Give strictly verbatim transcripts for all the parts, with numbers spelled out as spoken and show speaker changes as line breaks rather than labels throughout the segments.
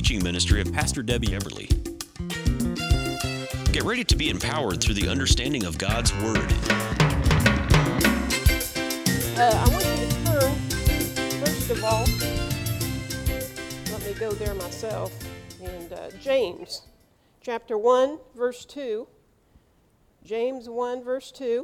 teaching ministry of Pastor Debbie Everly. Get ready to be empowered through the understanding of God's Word.
Uh, I want you to turn, first of all, let me go there myself, and uh, James, chapter one, verse two. James one, verse two.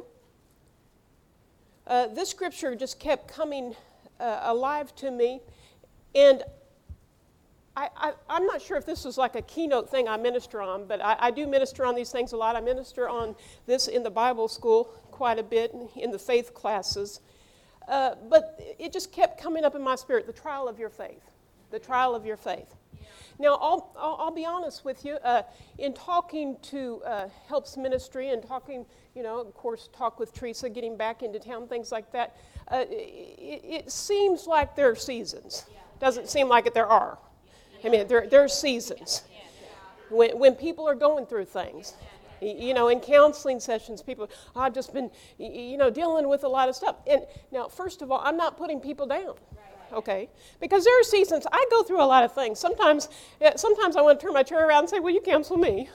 Uh, this scripture just kept coming uh, alive to me, and I, I, I'm not sure if this is like a keynote thing I minister on, but I, I do minister on these things a lot. I minister on this in the Bible school quite a bit, in the faith classes. Uh, but it just kept coming up in my spirit, the trial of your faith, the trial of your faith. Now, I'll, I'll, I'll be honest with you, uh, in talking to uh, Helps Ministry and talking, you know, of course, talk with Teresa, getting back into town, things like that, uh, it, it seems like there are seasons. Doesn't seem like it there are. I mean, there, there are seasons when, when people are going through things. You know, in counseling sessions, people, oh, I've just been, you know, dealing with a lot of stuff. And now, first of all, I'm not putting people down, okay? Because there are seasons, I go through a lot of things. Sometimes, sometimes I want to turn my chair around and say, will you counsel me?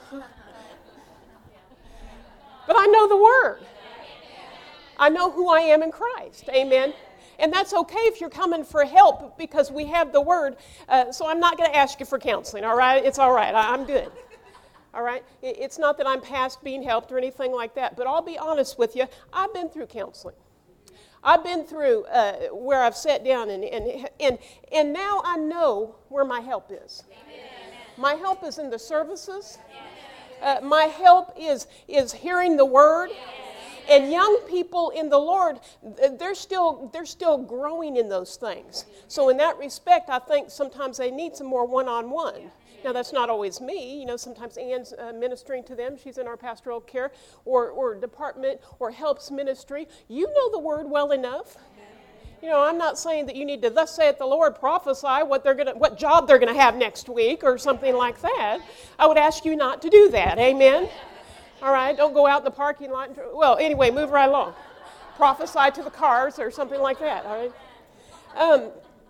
But I know the Word. I know who I am in Christ, amen? And that's okay if you're coming for help because we have the Word. Uh, so I'm not going to ask you for counseling, all right? It's all right. I, I'm good. All right? It's not that I'm past being helped or anything like that, but I'll be honest with you, I've been through counseling. I've been through uh, where I've sat down, and, and, and, and now I know where my help is. Amen. My help is in the services. Uh, my help is, is hearing the Word. And young people in the Lord, they're still they're still growing in those things. So in that respect, I think sometimes they need some more one-on-one. Now, that's not always me. You know, sometimes Ann's uh, ministering to them. She's in our pastoral care or, or department or helps ministry. You know the Word well enough. You know, I'm not saying that you need to, thus saith the Lord, prophesy what they're gonna, what job they're going to have next week or something like that. I would ask you not to do that. Amen? All right, don't go out in the parking lot. And, well, anyway, move right along. Prophesy to the cars or something like that. All right. Um,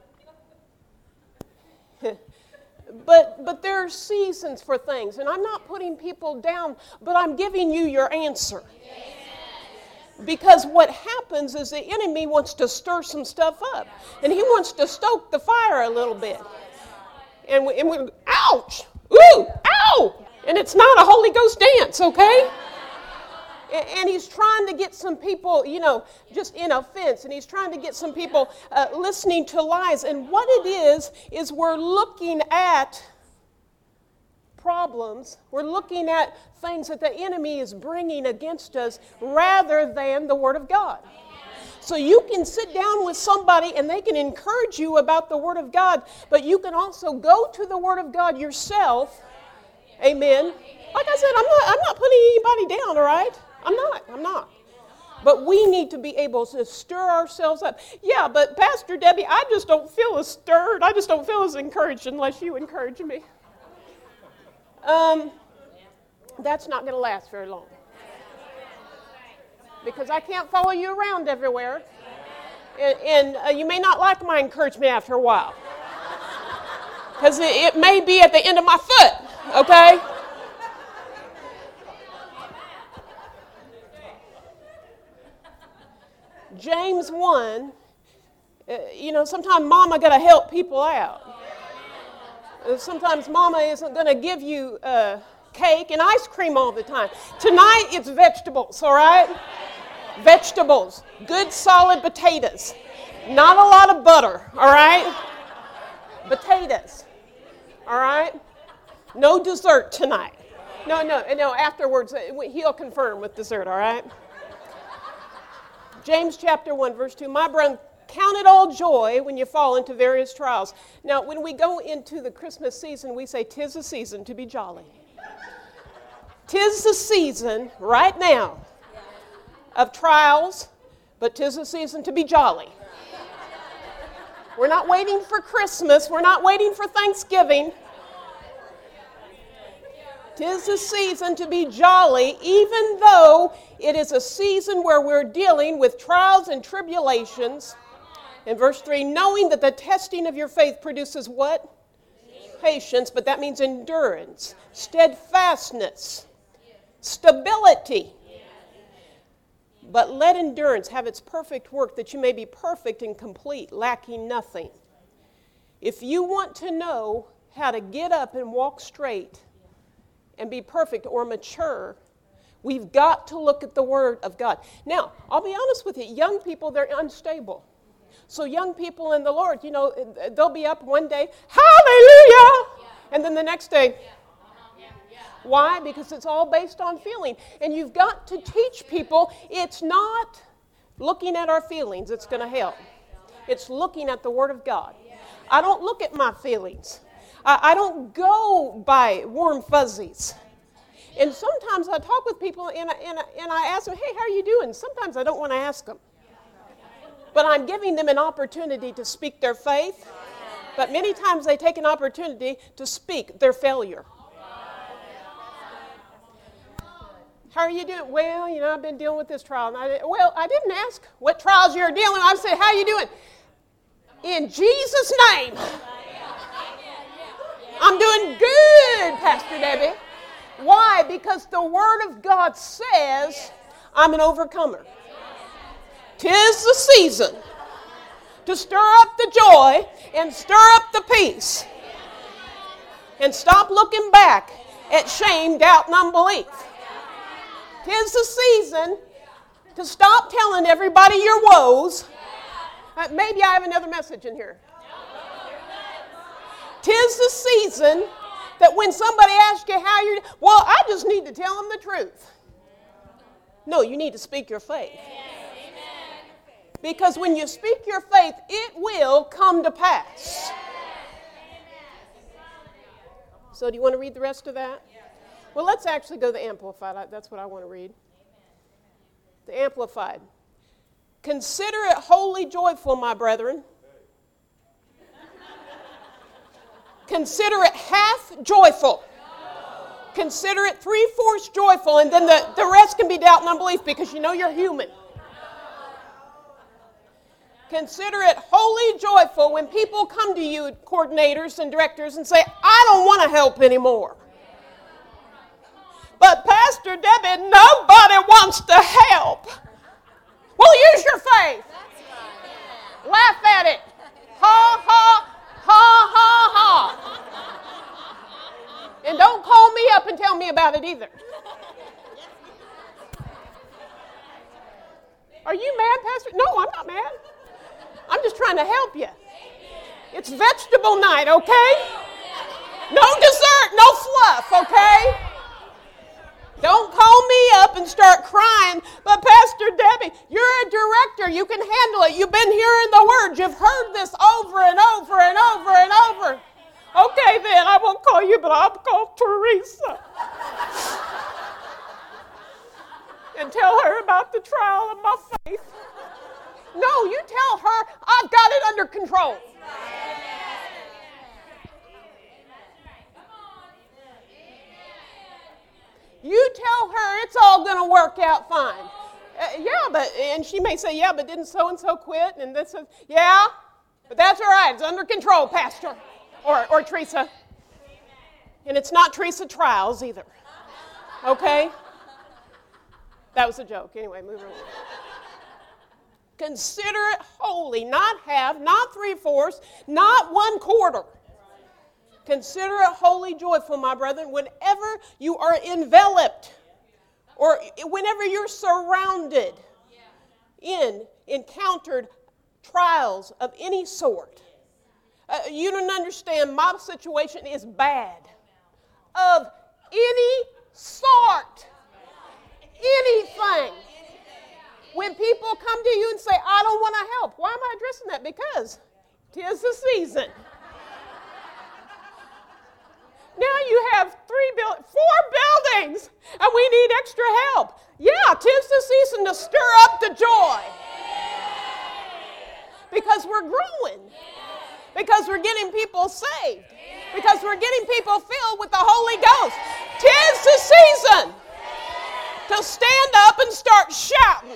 but but there are seasons for things, and I'm not putting people down, but I'm giving you your answer. Because what happens is the enemy wants to stir some stuff up, and he wants to stoke the fire a little bit. And we, and we ouch, ooh, ow. And it's not a Holy Ghost dance, okay? And he's trying to get some people, you know, just in offense. And he's trying to get some people uh, listening to lies. And what it is, is we're looking at problems. We're looking at things that the enemy is bringing against us rather than the Word of God. So you can sit down with somebody and they can encourage you about the Word of God, but you can also go to the Word of God yourself. Amen. Like I said, I'm not I'm not putting anybody down, all right? I'm not. I'm not. But we need to be able to stir ourselves up. Yeah, but Pastor Debbie, I just don't feel as stirred. I just don't feel as encouraged unless you encourage me. Um, that's not going to last very long. Because I can't follow you around everywhere. And, and uh, you may not like my encouragement after a while. Because it, it may be at the end of my foot. Okay? James one, uh, you know, sometimes mama got to help people out. Uh, sometimes mama isn't going to give you uh, cake and ice cream all the time. Tonight it's vegetables, all right? Vegetables. Good solid potatoes. Not a lot of butter, all right? Potatoes, all right? No dessert tonight. No, no, no, afterwards, he'll confirm with dessert, all right? James chapter one, verse two, my brethren, count it all joy when you fall into various trials. Now, when we go into the Christmas season, we say, 'tis the season to be jolly. 'Tis the season right now of trials, but 'tis the season to be jolly. We're not waiting for Christmas. We're not waiting for Thanksgiving. 'Tis the season to be jolly, even though it is a season where we're dealing with trials and tribulations. In verse three, knowing that the testing of your faith produces what? patience, but that means endurance, steadfastness, stability. But let endurance have its perfect work, that you may be perfect and complete, lacking nothing. If you want to know how to get up and walk straight and be perfect or mature, we've got to look at the Word of God. Now, I'll be honest with you, young people, they're unstable. So young people in the Lord, you know, they'll be up one day, hallelujah, and then the next day, why? Because it's all based on feeling. And you've got to teach people it's not looking at our feelings that's going to help. It's looking at the Word of God. I don't look at my feelings. I, I don't go by warm fuzzies. And sometimes I talk with people and I, and, I, and I ask them, hey, how are you doing? Sometimes I don't want to ask them. But I'm giving them an opportunity to speak their faith. But many times they take an opportunity to speak their failure. How are you doing? Well, you know, I've been dealing with this trial. And I, well, I didn't ask what trials you're dealing with. I said, how are you doing? In Jesus' name. I'm doing good, Pastor Debbie. Why? Because the Word of God says I'm an overcomer. 'Tis the season to stir up the joy and stir up the peace. And stop looking back at shame, doubt, and unbelief. 'Tis the season to stop telling everybody your woes. Uh, maybe I have another message in here. 'Tis the season that when somebody asks you how you're, well, I just need to tell them the truth. No, you need to speak your faith. Because when you speak your faith, it will come to pass. So do you want to read the rest of that? Well, let's actually go to the Amplified. That's what I want to read. The Amplified. Consider it wholly joyful, my brethren. Consider it half joyful. Consider it three-fourths joyful, and then the, the rest can be doubt and unbelief because you know you're human. Consider it wholly joyful when people come to you, coordinators and directors, and say, I don't want to help anymore. But Pastor Debbie, nobody wants to help. Well, use your faith. Laugh at it. Ha, ha, ha, ha, ha. And don't call me up and tell me about it either. Are you mad, Pastor? No, I'm not mad. I'm just trying to help you. It's vegetable night, okay? No dessert, no fluff, okay? Don't call me up and start crying. But Pastor Debbie, you're a director. You can handle it. You've been hearing the word. You've heard this over and over and over and over. Okay, then, I won't call you, but I'll call Teresa. And tell her about the trial of my faith. No, you tell her I've got it under control. You tell her it's all going to work out fine. Uh, yeah, but, and she may say, yeah, but didn't so-and-so quit? And this is, yeah, but that's all right. It's under control, Pastor, or, or Teresa. And it's not Teresa Trials either. Okay? That was a joke. Anyway, moving on. Consider it holy, not half, not three-fourths, not one quarter. Consider it wholly joyful, my brethren, whenever you are enveloped or whenever you're surrounded in encountered trials of any sort. Uh, you don't understand, my situation is bad. Of any sort. Anything. When people come to you and say, I don't want to help, why am I addressing that? Because 'tis the season. Now you have three build, four buildings, and we need extra help. Yeah, 'tis the season to stir up the joy. Because we're growing. Because we're getting people saved. Because we're getting people filled with the Holy Ghost. 'Tis the season to stand up and start shouting.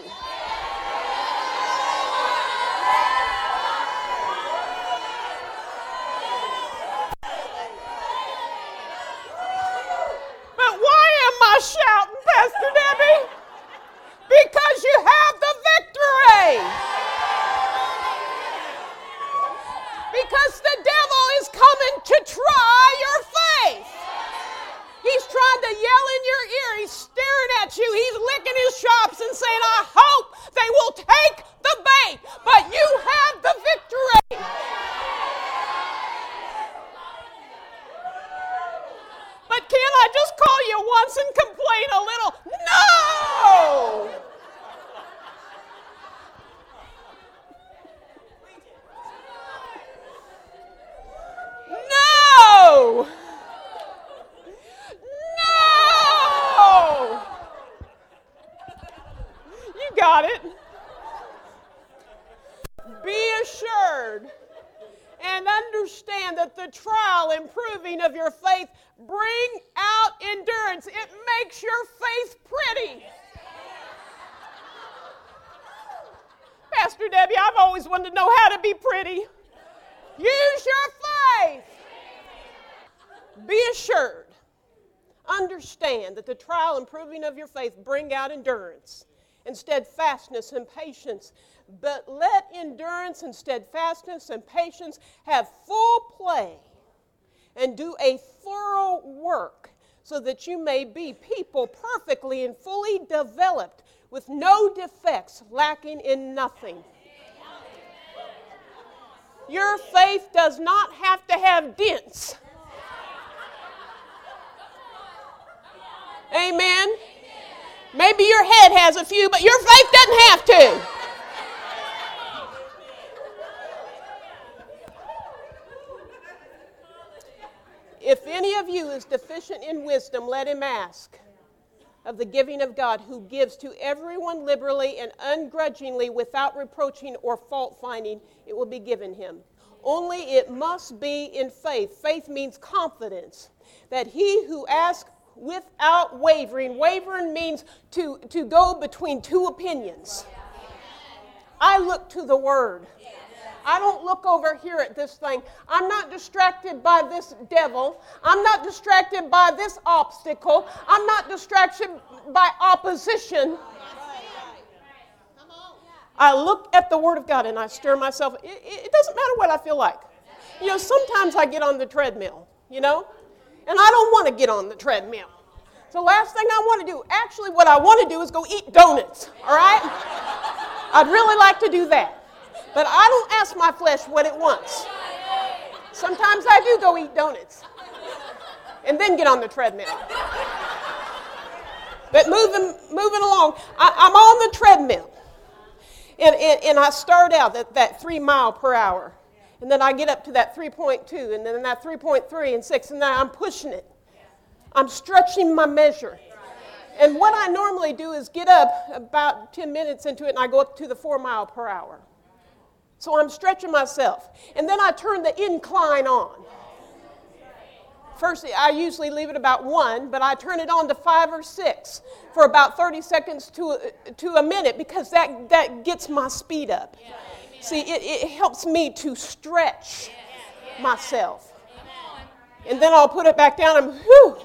got it. Be assured and understand that the trial and proving of your faith bring out endurance. It makes your faith pretty. Pastor Debbie, I've always wanted to know how to be pretty. Use your faith. Be assured. Understand that the trial and proving of your faith bring out endurance and steadfastness and patience. But let endurance and steadfastness and patience have full play and do a thorough work so that you may be people perfectly and fully developed with no defects, lacking in nothing. Your faith does not have to have dents. Amen. Maybe your head has a few, but your faith doesn't have to. If any of you is deficient in wisdom, let him ask of the giving of God, who gives to everyone liberally and ungrudgingly without reproaching or fault finding. It will be given him. Only it must be in faith. Faith means confidence that he who asks without wavering. Wavering means to, to go between two opinions. I look to the Word. I don't look over here at this thing. I'm not distracted by this devil. I'm not distracted by this obstacle. I'm not distracted by opposition. I look at the Word of God and I stir myself. It, it doesn't matter what I feel like. You know, sometimes I get on the treadmill, you know, and I don't want to get on the treadmill. So last thing I want to do, actually what I want to do is go eat donuts, all right? I'd really like to do that. But I don't ask my flesh what it wants. Sometimes I do go eat donuts and then get on the treadmill. But moving moving along, I, I'm on the treadmill. And, and, and I start out at that three mile per hour. And then I get up to that three point two, and then that three point three and six, and then I'm pushing it. I'm stretching my measure. And what I normally do is get up about ten minutes into it, and I go up to the four mile per hour. So I'm stretching myself. And then I turn the incline on. First, I usually leave it about one, but I turn it on to five or six for about thirty seconds to a, to a minute, because that, that gets my speed up. See, it, it helps me to stretch myself. And then I'll put it back down and whew.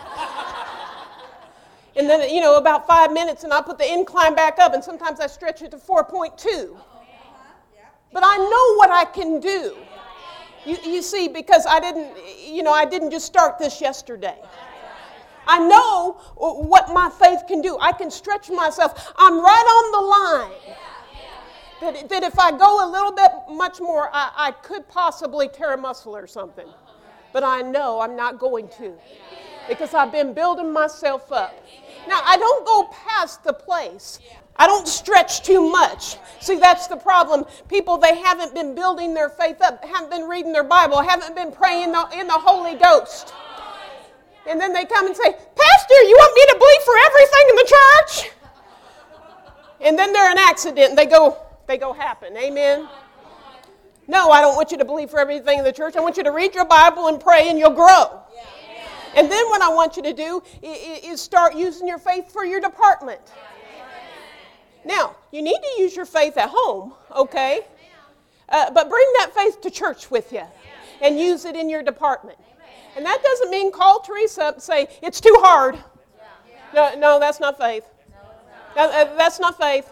And then, you know, about five minutes and I'll put the incline back up, and sometimes I stretch it to four point two. But I know what I can do. You, you see, because I didn't, you know, I didn't just start this yesterday. I know what my faith can do. I can stretch myself. I'm right on the line. That, that if I go a little bit much more, I, I could possibly tear a muscle or something. But I know I'm not going to, because I've been building myself up. Now, I don't go past the place. I don't stretch too much. See, that's the problem. People, they haven't been building their faith up, haven't been reading their Bible, haven't been praying in the Holy Ghost. And then they come and say, Pastor, you want me to believe for everything in the church? And then they're an accident and they go, they go happen. Amen? No, I don't want you to believe for everything in the church. I want you to read your Bible and pray, and you'll grow. And then what I want you to do is start using your faith for your department. Now, you need to use your faith at home, okay? Uh, but bring that faith to church with you and use it in your department. And that doesn't mean call Teresa up and say, it's too hard. No, no, that's not faith. That, that's not faith.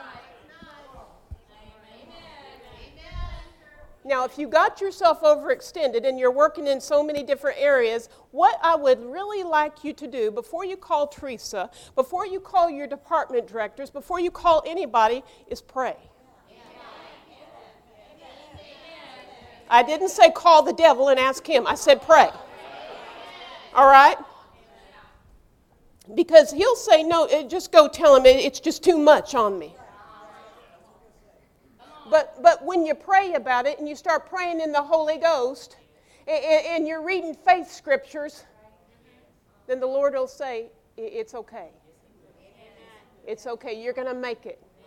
Now, if you got yourself overextended and you're working in so many different areas, what I would really like you to do before you call Teresa, before you call your department directors, before you call anybody, is pray. I didn't say call the devil and ask him. I said pray. All right? Because he'll say, no, just go tell him it's just too much on me. But but when you pray about it and you start praying in the Holy Ghost and, and you're reading faith scriptures, then the Lord will say, it's okay. It's okay. You're going to make it.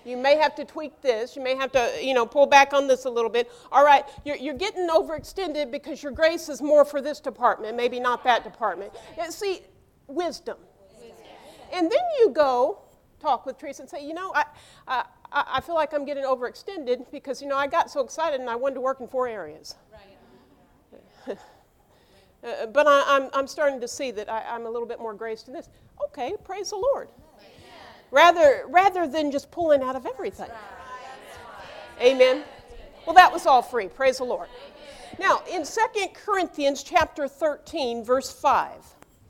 You may have to tweak this. You may have to, you know, pull back on this a little bit. All right, you're, you're getting overextended because your grace is more for this department, maybe not that department. Yeah, see, wisdom. wisdom. And then you go talk with Teresa and say, you know, I, I, I feel like I'm getting overextended because, you know, I got so excited and I wanted to work in four areas. Right. uh, but I, I'm, I'm starting to see that I, I'm a little bit more graced in this. Okay, praise the Lord. Rather, rather than just pulling out of everything. Amen. Well, that was all free. Praise the Lord. Now, in Second Corinthians chapter thirteen, verse five.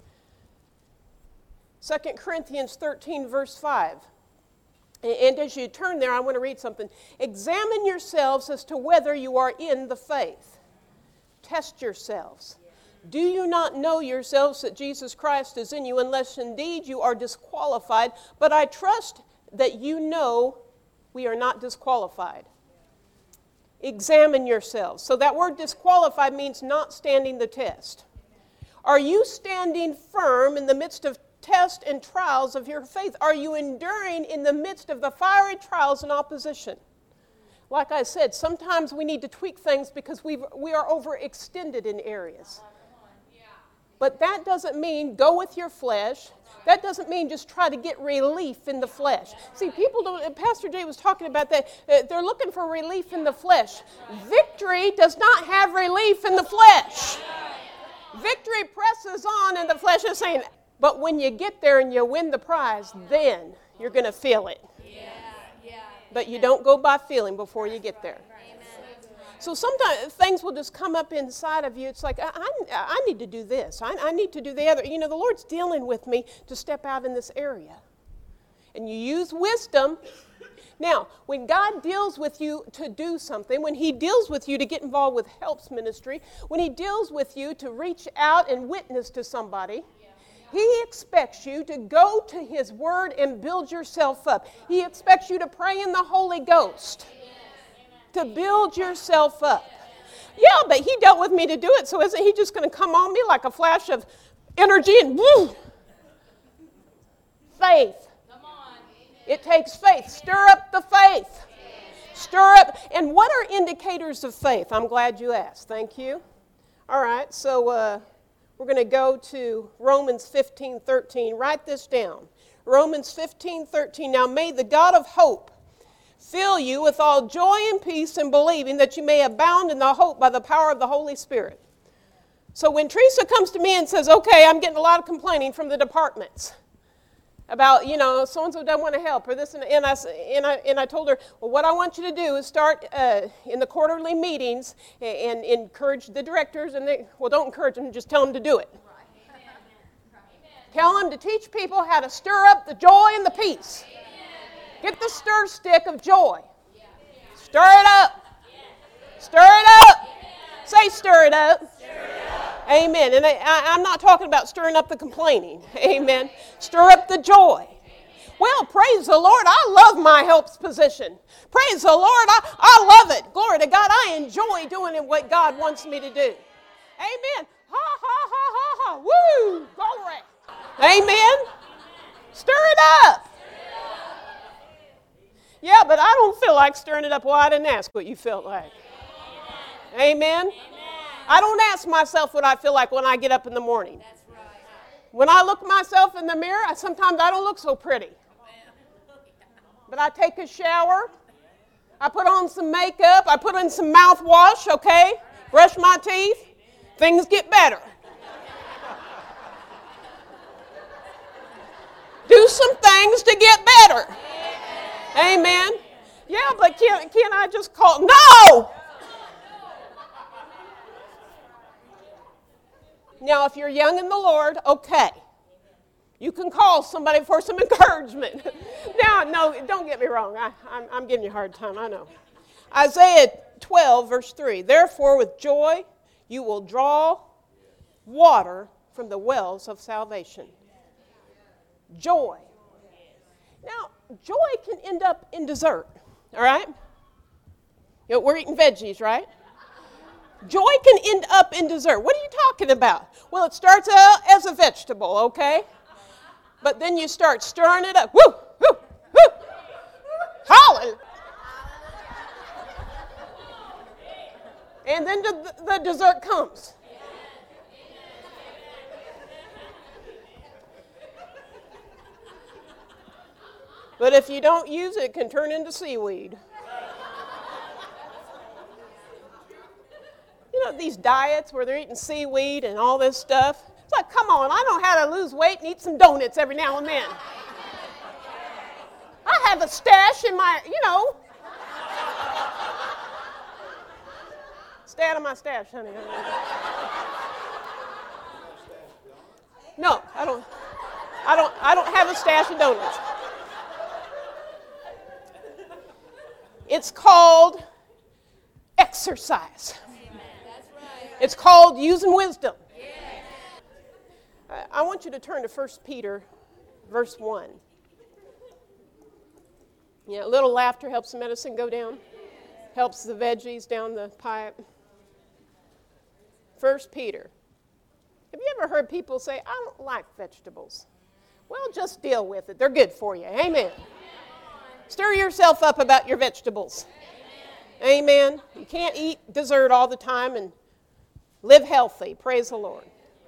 Second Corinthians thirteen, verse five. And as you turn there, I want to read something. Examine yourselves as to whether you are in the faith. Test yourselves. Do you not know yourselves that Jesus Christ is in you, unless indeed you are disqualified? But I trust that you know we are not disqualified. Examine yourselves. So that word disqualified means not standing the test. Are you standing firm in the midst of tests and trials of your faith? Are you enduring in the midst of the fiery trials and opposition? Like I said, sometimes we need to tweak things because we we are overextended in areas. But that doesn't mean go with your flesh. That doesn't mean just try to get relief in the flesh. See, people don't, Pastor Jay was talking about that. Uh, they're looking for relief in the flesh. Victory does not have relief in the flesh. Victory presses on in the flesh is saying, but when you get there and you win the prize, then you're going to feel it. But you don't go by feeling before you get there. So sometimes things will just come up inside of you. It's like, I, I, I need to do this. I, I need to do the other. You know, the Lord's dealing with me to step out in this area. And you use wisdom. Now, when God deals with you to do something, when He deals with you to get involved with helps ministry, when He deals with you to reach out and witness to somebody, He expects you to go to His Word and build yourself up. He expects you to pray in the Holy Ghost. To build yourself up. Yeah, but He dealt with me to do it, so isn't He just going to come on me like a flash of energy and woo? Faith. It takes faith. Stir up the faith. Stir up. And what are indicators of faith? I'm glad you asked. Thank you. All right, so uh, we're going to go to Romans fifteen thirteen. Write this down. Romans fifteen thirteen. Now may the God of hope fill you with all joy and peace in believing, that you may abound in the hope by the power of the Holy Spirit. So when Teresa comes to me and says, okay, I'm getting a lot of complaining from the departments about, you know, so-and-so doesn't want to help, or this, and, and, I, and, I, and I told her, well, what I want you to do is start uh, in the quarterly meetings and, and encourage the directors, and they, well, don't encourage them, just tell them to do it. Tell them to teach people how to stir up the joy and the peace. Get the stir stick of joy. Stir it up. Stir it up. Say stir it up. Amen. And I, I'm not talking about stirring up the complaining. Amen. Stir up the joy. Well, praise the Lord. I love my helps position. Praise the Lord. I, I love it. Glory to God. I enjoy doing what God wants me to do. Amen. Ha, ha, ha, ha, ha. Woo. Glory. Amen. Stir it up. Yeah, but I don't feel like stirring it up. Well, I didn't ask what you felt like. Amen? Amen. I don't ask myself what I feel like when I get up in the morning. That's right. When I look myself in the mirror, I, sometimes I don't look so pretty. But I take a shower. I put on some makeup. I put on some mouthwash, okay? Brush my teeth. Things get better. Do some things to get better. Amen. Yeah, but can, can I just call? No! Now, if you're young in the Lord, okay. You can call somebody for some encouragement. Now, no, don't get me wrong. I, I'm, I'm giving you a hard time, I know. Isaiah twelve, verse three. Therefore, with joy, you will draw water from the wells of salvation. Joy. Now, joy can end up in dessert, all right? You know, we're eating veggies, right? Joy can end up in dessert. What are you talking about? Well, it starts out as a vegetable, okay? But then you start stirring it up. Woo, woo, woo. Holler. And then the, the dessert comes. But if you don't use it, it can turn into seaweed. You know, these diets where they're eating seaweed and all this stuff. It's like, come on, I know how to lose weight and eat some donuts every now and then. I have a stash in my, you know. Stay out of my stash, honey. No, I don't. I don't. I don't have a stash of donuts. It's called exercise. It's called using wisdom. I want you to turn to First Peter, verse one. Yeah, a little laughter helps the medicine go down, helps the veggies down the pipe. First Peter. Have you ever heard people say, I don't like vegetables? Well, just deal with it. They're good for you. Amen. Stir yourself up about your vegetables. Amen. Amen. You can't eat dessert all the time and live healthy. Praise the Lord.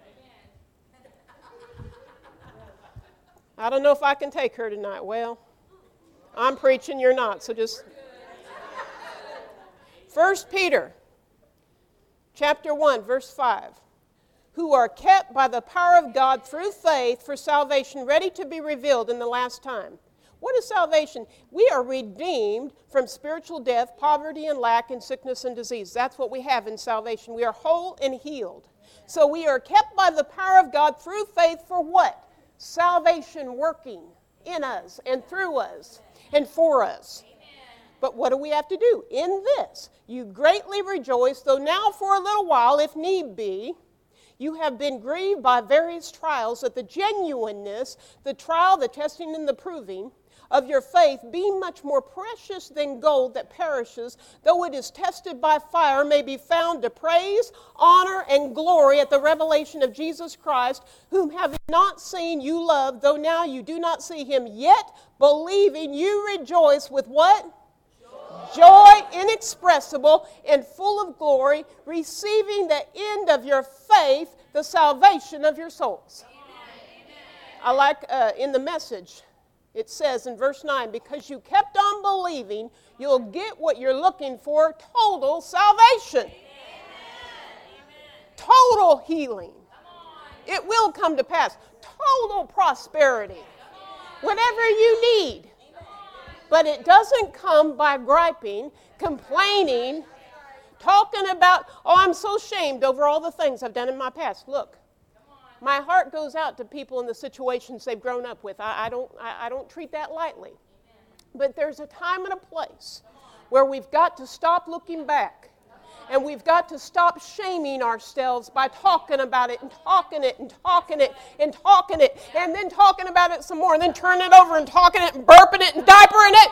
I don't know if I can take her tonight. Well, I'm preaching, you're not, so just... First Peter, chapter one, verse five. Who are kept by the power of God through faith for salvation, ready to be revealed in the last time. What is salvation? We are redeemed from spiritual death, poverty and lack, and sickness and disease. That's what we have in salvation. We are whole and healed. So we are kept by the power of God through faith for what? Salvation working in us and through us and for us. But what do we have to do? In this, you greatly rejoice, though now for a little while, if need be, you have been grieved by various trials, that the genuineness, the trial, the testing, and the proving of your faith, being much more precious than gold that perishes, though it is tested by fire, may be found to praise, honor, and glory at the revelation of Jesus Christ, whom having not seen you love, though now you do not see him, yet believing you rejoice with what? Joy. Joy inexpressible and full of glory, receiving the end of your faith, the salvation of your souls. Amen. I like uh, in the Message, it says in verse nine, because you kept on believing, you'll get what you're looking for, total salvation. Amen. Total healing. It will come to pass. Total prosperity. Whatever you need. But it doesn't come by griping, complaining, talking about, oh, I'm so ashamed over all the things I've done in my past. Look. My heart goes out to people in the situations they've grown up with. I, I don't I, I don't treat that lightly. But there's a time and a place where we've got to stop looking back. And we've got to stop shaming ourselves by talking about it and talking it and talking it and talking it and then talking about it some more and then turning it over and talking it and burping it and diapering it.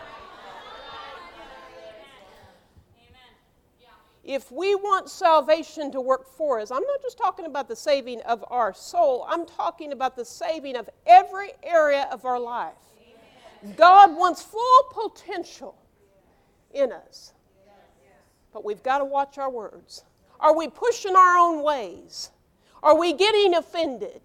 If we want salvation to work for us, I'm not just talking about the saving of our soul. I'm talking about the saving of every area of our life. Amen. God wants full potential in us. But we've got to watch our words. Are we pushing our own ways? Are we getting offended?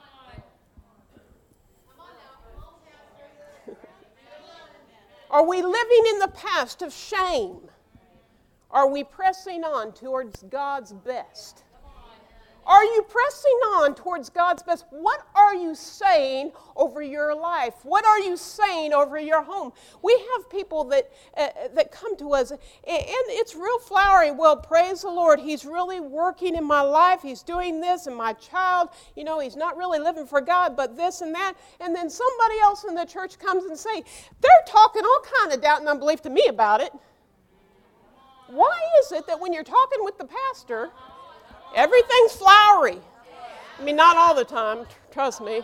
Are we living in the past of shame? Are we pressing on towards God's best? Are you pressing on towards God's best? What are you saying over your life? What are you saying over your home? We have people that uh, that come to us, and it's real flowery. Well, praise the Lord, He's really working in my life. He's doing this, and my child, you know, he's not really living for God, but this and that. And then somebody else in the church comes and say, they're talking all kind of doubt and unbelief to me about it. Why is it that when you're talking with the pastor, everything's flowery? I mean, not all the time, trust me.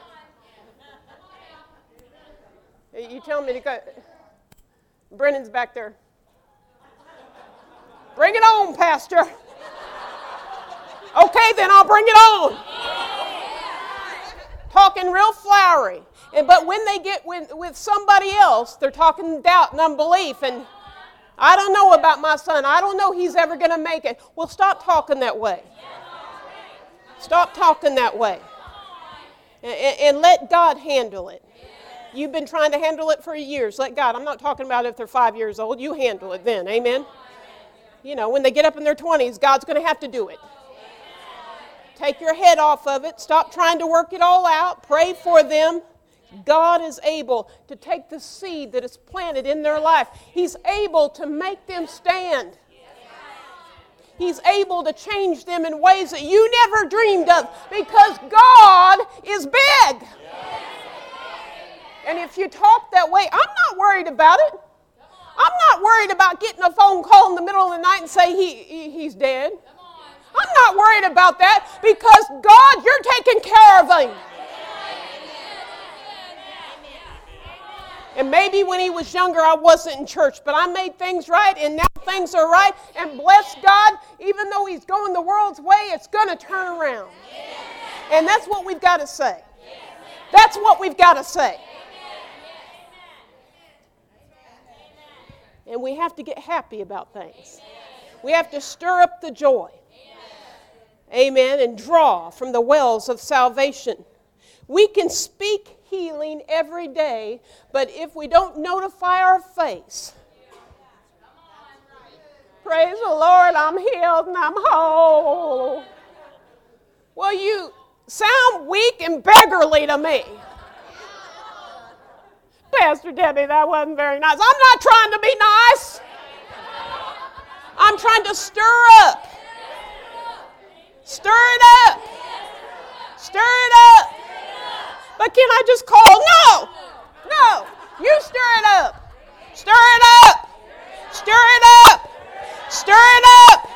You tell me to go. Brennan's back there. Bring it on, Pastor. Okay, then I'll bring it on. Talking real flowery. And, but when they get with, with somebody else, they're talking doubt and unbelief and I don't know about my son. I don't know he's ever going to make it. Well, stop talking that way. Stop talking that way. And, and let God handle it. You've been trying to handle it for years. Let God. I'm not talking about if they're five years old. You handle it then. Amen? You know, when they get up in their twenties, God's going to have to do it. Take your head off of it. Stop trying to work it all out. Pray for them. God is able to take the seed that is planted in their life. He's able to make them stand. He's able to change them in ways that you never dreamed of because God is big. And if you talk that way, I'm not worried about it. I'm not worried about getting a phone call in the middle of the night and say he, he he's dead. I'm not worried about that because God, you're taking care of him. And maybe when he was younger, I wasn't in church, but I made things right, and now things are right. And bless God, even though he's going the world's way, it's going to turn around. And that's what we've got to say. That's what we've got to say. And we have to get happy about things. We have to stir up the joy. Amen. And draw from the wells of salvation. We can speak healing every day, but if we don't notify our face, praise the Lord, I'm healed and I'm whole. Well, you sound weak and beggarly to me. Pastor Debbie, that wasn't very nice. I'm not trying to be nice. I'm trying to stir up. Stir it up. Stir it up. But can I just call? No. No. You stir it up. Stir it up. Stir it up. Stir it up.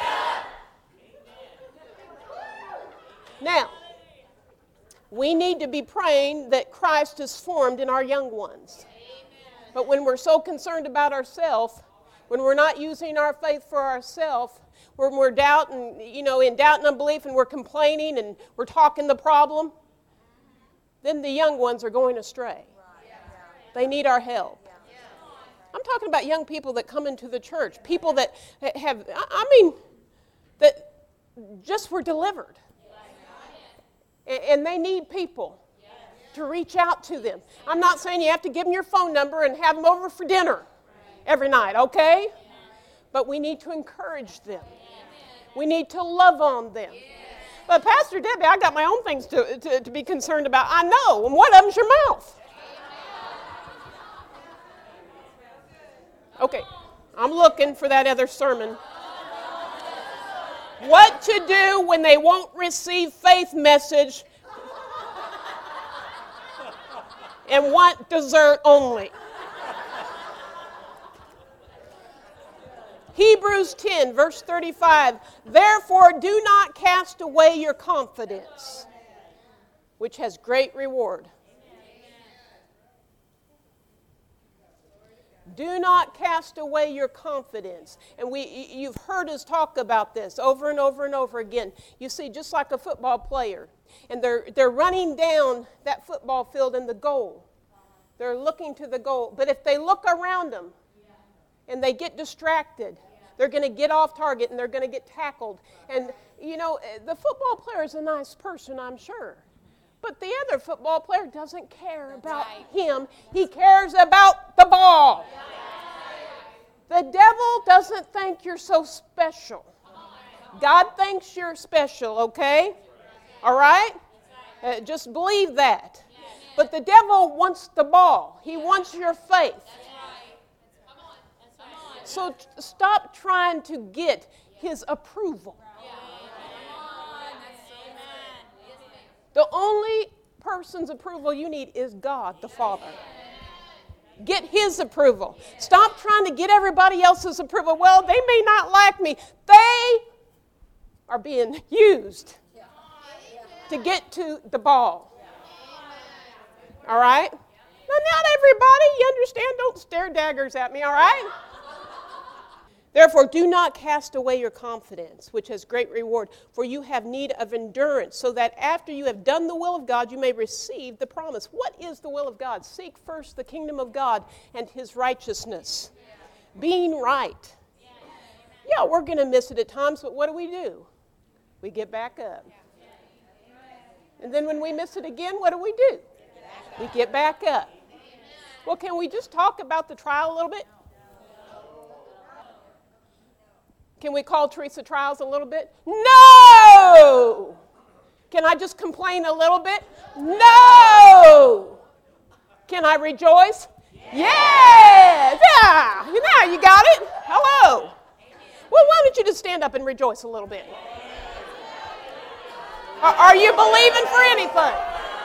Now, we need to be praying that Christ is formed in our young ones. But when we're so concerned about ourselves, when we're not using our faith for ourselves, when we're doubting, you know, in doubt and unbelief, and we're complaining and we're talking the problem, then the young ones are going astray. They need our help. I'm talking about young people that come into the church, people that have, I mean, that just were delivered. And they need people to reach out to them. I'm not saying you have to give them your phone number and have them over for dinner every night, okay? But we need to encourage them. We need to love on them. But Pastor Debbie, I got my own things to, to, to be concerned about. I know, and one of them's your mouth. Okay, I'm looking for that other sermon. What to do when they won't receive faith message and want dessert only. Hebrews ten, verse thirty-five, therefore do not cast away your confidence, which has great reward. Do not cast away your confidence. And we, you've heard us talk about this over and over and over again. You see, just like a football player, and they're, they're running down that football field in the goal. They're looking to the goal. But if they look around them and they get distracted, they're going to get off target and they're going to get tackled. And, you know, the football player is a nice person, I'm sure. But the other football player doesn't care about him. He cares about the ball. The devil doesn't think you're so special. God thinks you're special, okay? All right? Uh, just believe that. But the devil wants the ball. He wants your faith. So t- stop trying to get his approval. The only person's approval you need is God, the Father. Get his approval. Stop trying to get everybody else's approval. Well, they may not like me. They are being used to get to the ball. All right? Now, not everybody, you understand? Don't stare daggers at me, all right? Therefore, do not cast away your confidence, which has great reward, for you have need of endurance, so that after you have done the will of God, you may receive the promise. What is the will of God? Seek first the kingdom of God and his righteousness. being right. Yeah, we're going to miss it at times, but what do we do? We get back up. And then when we miss it again, what do we do? We get back up. Well, can we just talk about the trial a little bit? Can we call Teresa trials a little bit? No! Can I just complain a little bit? No! Can I rejoice? Yes! Yeah! Now you got it. Hello. Well, why don't you just stand up and rejoice a little bit? Are, are you believing for anything?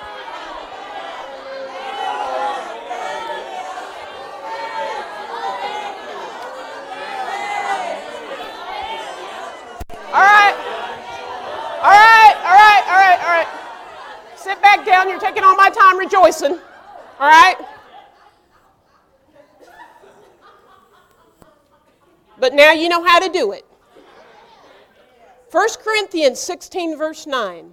All right. All right, all right, all right, all right. Sit back down. You're taking all my time rejoicing. All right? But now you know how to do it. First Corinthians sixteen, verse nine.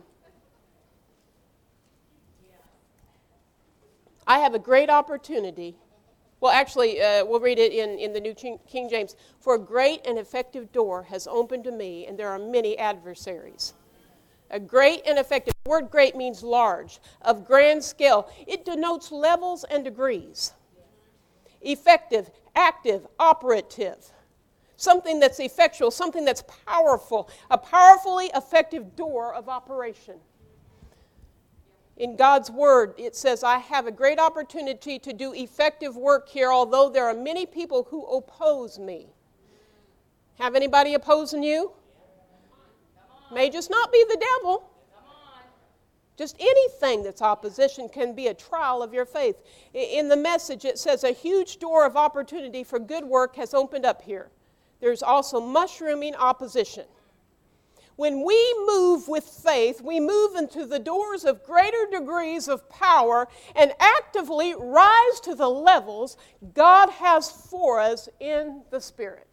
I have a great opportunity. Well, actually, uh, we'll read it in, in the New King James. For a great and effective door has opened to me, and there are many adversaries. A great and effective. The word great means large, of grand scale. It denotes levels and degrees. Effective, active, operative. Something that's effectual, something that's powerful. A powerfully effective door of operation. In God's Word, it says, I have a great opportunity to do effective work here, although there are many people who oppose me. Have anybody opposing you? May just not be the devil. Just anything that's opposition can be a trial of your faith. In the Message, it says, a huge door of opportunity for good work has opened up here. There's also mushrooming opposition. When we move with faith, we move into the doors of greater degrees of power and actively rise to the levels God has for us in the Spirit.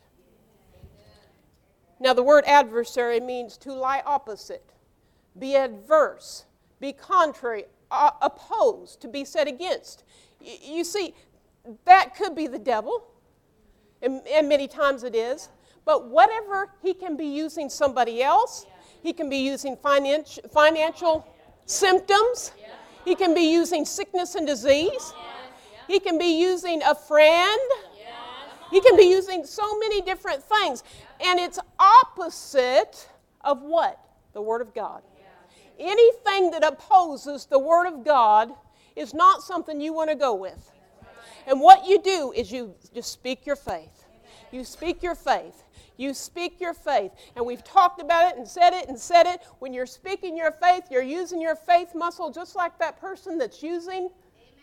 Now, the word adversary means to lie opposite, be adverse, be contrary, uh, opposed, to be set against. Y- you see, that could be the devil, and, and many times it is. But whatever he can be using somebody else, he can be using financial, financial symptoms, he can be using sickness and disease, he can be using a friend, he can be using so many different things. And it's opposite of what? The Word of God. Anything that opposes the Word of God is not something you want to go with. And what you do is you just speak your faith. You speak your faith. You speak your faith. And we've talked about it and said it and said it. When you're speaking your faith, you're using your faith muscle just like that person that's using. Amen.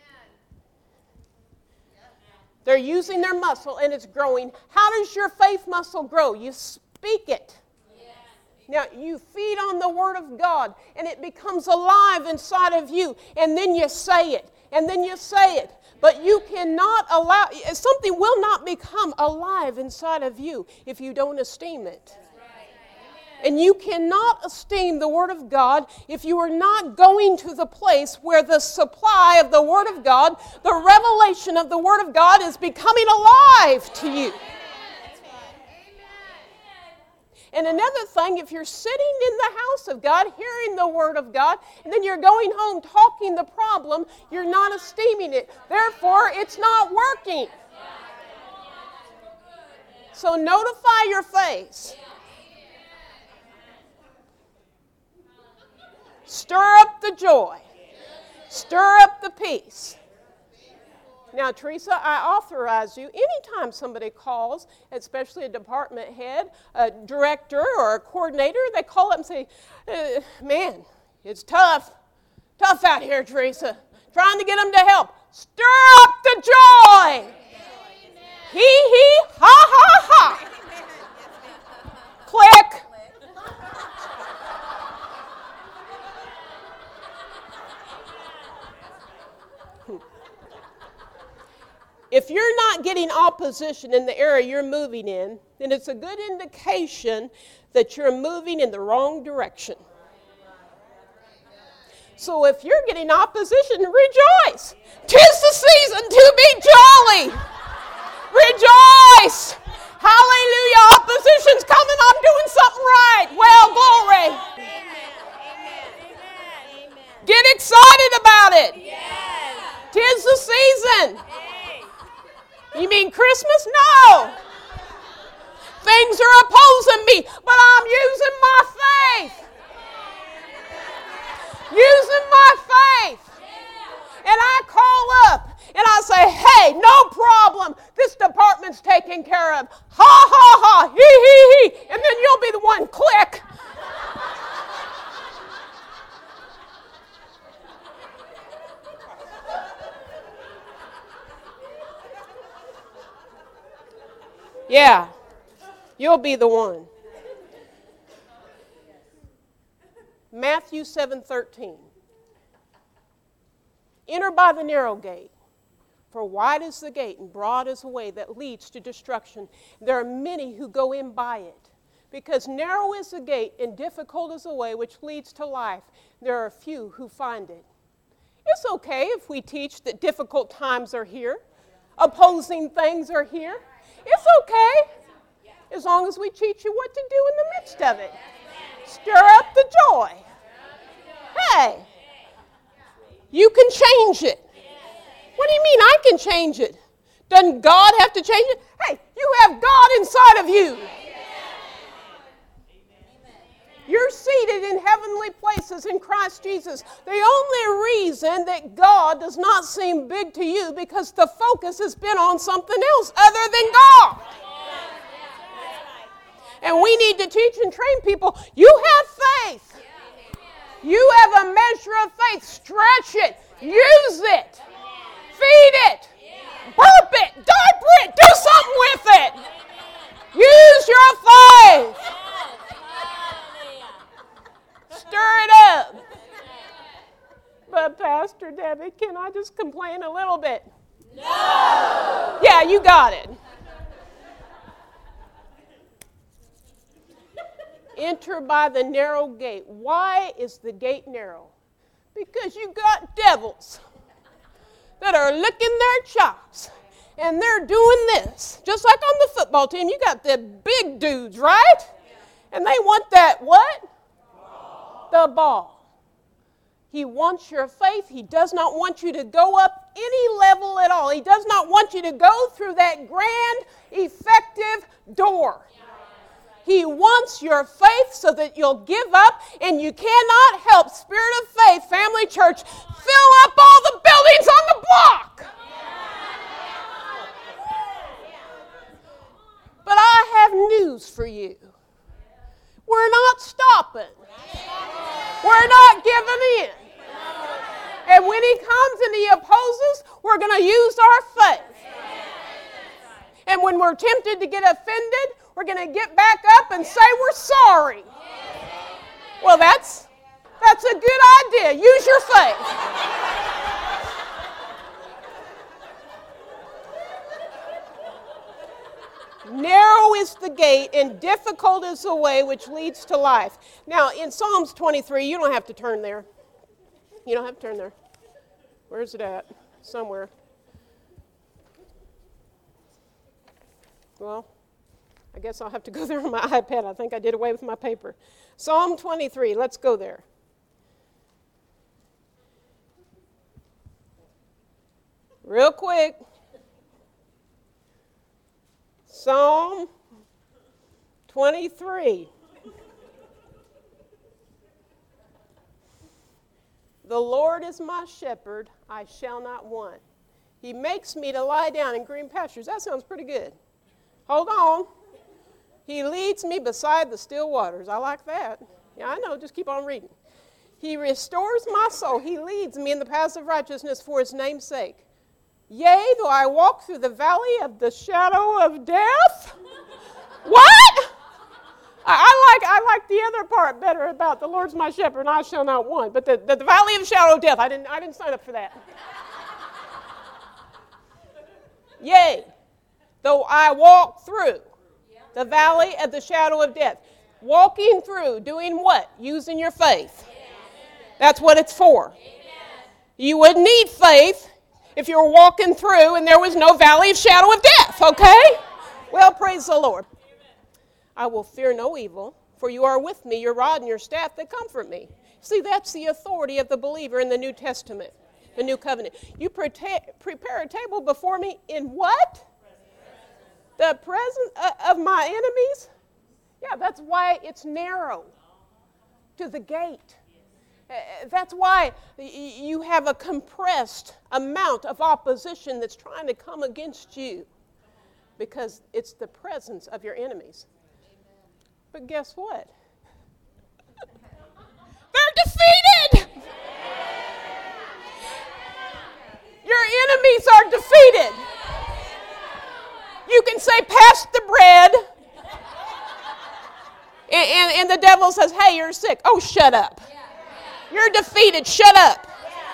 They're using their muscle and it's growing. How does your faith muscle grow? You speak it. Now, you feed on the Word of God, and it becomes alive inside of you, and then you say it, and then you say it. But you cannot allow, something will not become alive inside of you if you don't esteem it. And you cannot esteem the Word of God if you are not going to the place where the supply of the Word of God, the revelation of the Word of God is becoming alive to you. And another thing, if you're sitting in the house of God, hearing the Word of God, and then you're going home talking the problem, you're not esteeming it. Therefore, it's not working. So notify your face. Stir up the joy. Stir up the peace. Now, Teresa, I authorize you, anytime somebody calls, especially a department head, a director, or a coordinator, they call up and say, uh, man, it's tough. Tough out here, Teresa. Trying to get them to help. Stir up the joy. Hee hee, ha ha ha. Click. If you're not getting opposition in the area you're moving in, then it's a good indication that you're moving in the wrong direction. So if you're getting opposition, rejoice. 'Tis the season to be jolly. Rejoice. You mean Christmas? No. Things are opposing me, but I'm using my faith. Using my faith. And I call up and I say, hey, no problem. This department's taken care of. Ha, ha, ha, hee, hee, hee. And then you'll be the one, click. Yeah, you'll be the one. Matthew seven thirteen. Enter by the narrow gate, for wide is the gate and broad is the way that leads to destruction. There are many who go in by it, because narrow is the gate and difficult is the way which leads to life. There are few who find it. It's okay if we teach that difficult times are here, opposing things are here. It's okay, as long as we teach you what to do in the midst of it. Stir up the joy. Hey, you can change it. What do you mean I can change it? Doesn't God have to change it? Hey, you have God inside of you. You're seated in heavenly places in Christ Jesus. The only reason that God does not seem big to you because the focus has been on something else other than God. And we need to teach and train people. You have faith. You have a measure of faith. Stretch it. Use it. Feed it. Burp it. Diaper it. Do something with it. Use your faith. Stir it up. But Pastor Debbie, can I just complain a little bit? No. Yeah, you got it. Enter by the narrow gate. Why is the gate narrow? Because you got devils that are licking their chops and they're doing this. Just like on the football team, you got the big dudes, right? And they want that what? The ball. He wants your faith. He does not want you to go up any level at all. He does not want you to go through that grand, effective door. He wants your faith so that you'll give up, and you cannot help Spirit of Faith Family Church fill up all the buildings on the block. But I have news for you. We're not stopping. We're not giving in. And when he comes and he opposes, we're going to use our faith. And when we're tempted to get offended, we're going to get back up and say we're sorry. Well, that's that's a good idea. Use your faith. Narrow is the gate and difficult is the way which leads to life. Now, in Psalms twenty-three, you don't have to turn there. You don't have to turn there. Where's it at? Somewhere. Well, I guess I'll have to go there on my iPad. I think I did away with my paper. Psalm twenty-three, let's go there. Real quick. Psalm twenty-three. The Lord is my shepherd, I shall not want. He makes me to lie down in green pastures. That sounds pretty good. Hold on. He leads me beside the still waters. I like that. Yeah, I know. Just keep on reading. He restores my soul. He leads me in the paths of righteousness for his name's sake. Yea, though I walk through the valley of the shadow of death. What? I, I like I like the other part better about the Lord's my shepherd and I shall not want. But the, the, the valley of the shadow of death, I didn't I didn't sign up for that. Yea, though I walk through the valley of the shadow of death. Walking through, doing what? Using your faith. That's what it's for. You wouldn't need faith if you were walking through and there was no valley of shadow of death, okay? Well, praise the Lord. I will fear no evil, for you are with me, your rod and your staff that comfort me. See, that's the authority of the believer in the New Testament, the New Covenant. You prepare a table before me in what? the presence of my enemies? Yeah, that's why it's narrow to the gate. That's why you have a compressed amount of opposition that's trying to come against you, because it's the presence of your enemies. But guess what? They're defeated! Your enemies are defeated. You can say, pass the bread. And, and, and the devil says, hey, you're sick. Oh, shut up. You're defeated. Shut up.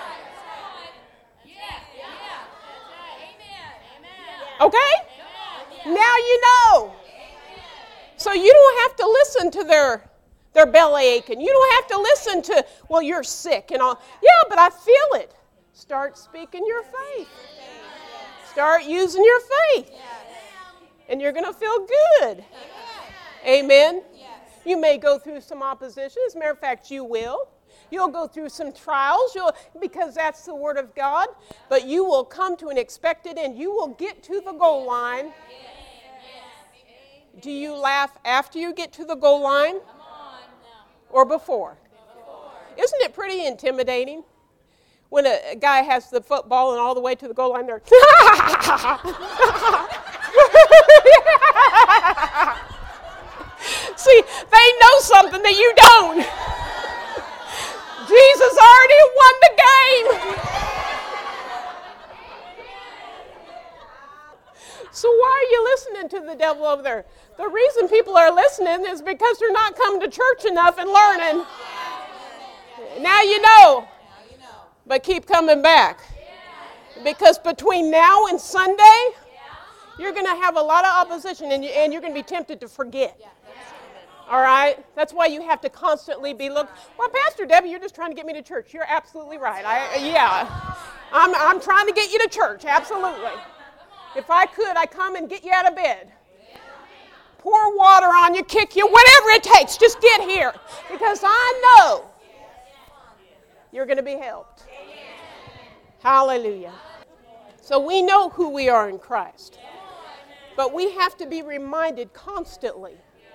Okay? Now you know. So you don't have to listen to their, their belly aching. You don't have to listen to, well, you're sick and all. Yeah, but I feel it. Start speaking your faith. Start using your faith. And you're going to feel good. Amen. You may go through some opposition. As a matter of fact, you will. You'll go through some trials, you'll, because that's the Word of God. But you will come to an expected end. You will get to the goal line. Do you laugh after you get to the goal line? Or before? Isn't it pretty intimidating when a, a guy has the football and all the way to the goal line, they're see, they know something that you don't. Jesus already won the game. So why are you listening to the devil over there? The reason people are listening is because they're not coming to church enough and learning. Now you know. But keep coming back. Because between now and Sunday, you're going to have a lot of opposition, and, you, and you're going to be tempted to forget. All right? That's why you have to constantly be looking. Well, Pastor Debbie, you're just trying to get me to church. You're absolutely right. I, yeah. I'm, I'm trying to get you to church. Absolutely. If I could, I'd come and get you out of bed. Pour water on you, kick you, whatever it takes. Just get here. Because I know you're going to be helped. Hallelujah. So we know who we are in Christ. But we have to be reminded constantly.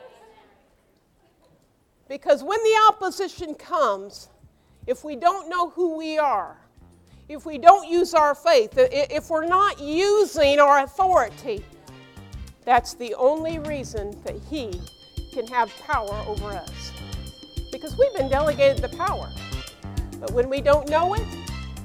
Because when the opposition comes, if we don't know who we are, if we don't use our faith, if we're not using our authority, that's the only reason that He can have power over us. Because we've been delegated the power. But when we don't know it,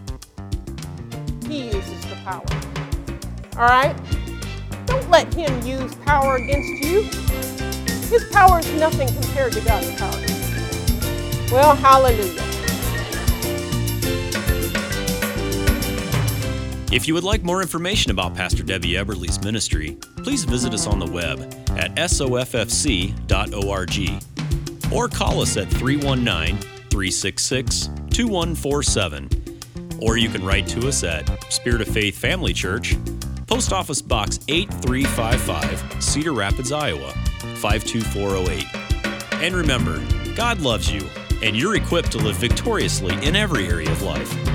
He uses the power. All right? Don't let Him use power against you. His power is nothing compared to God's power. Well, hallelujah.
If you would like more information about Pastor Debbie Eberly's ministry, please visit us on the web at S O F F C dot org or call us at three one nine, three six six, two one four seven. Or you can write to us at Spirit of Faith Family Church, Post Office Box eight three five five, Cedar Rapids, Iowa, five two four oh eight. And remember, God loves you, and you're equipped to live victoriously in every area of life.